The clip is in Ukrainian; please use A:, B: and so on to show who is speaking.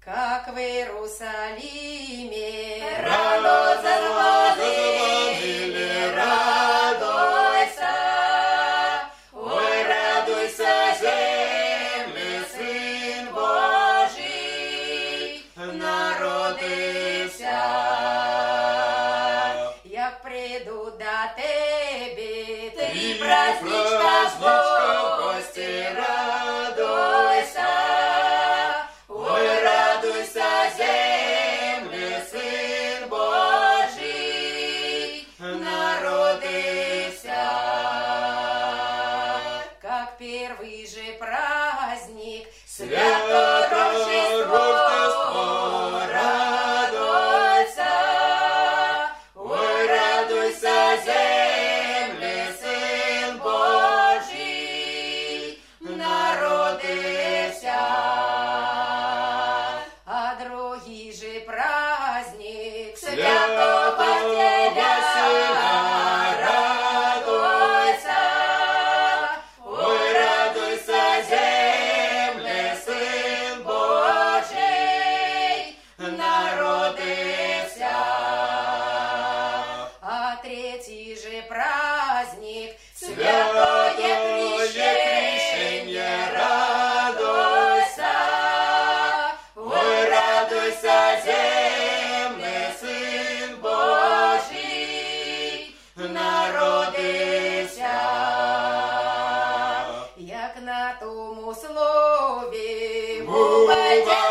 A: как в Иерусалиме.
B: Рано зазвонили, радуйся, ой, радуйся, земле, Син Божий народився.
A: Як прийду до тебе,
B: Три праздничка в гости, радуйся, ой, радуйся, земле, Син Божий народився.
A: как первый же праздник,
B: Свято Рождество, радуйся, ой, радуйся, земле, Син Божий народився.
A: а другий же праздник,
B: Свято Василя, радуйся, ой, радуйся, земле, Син Божий народився.
A: а третий же праздник,
B: Святое крещение, радуйся, ой, радуйся, земле, Син Божий народився.
A: як на тому слові
B: Бувай,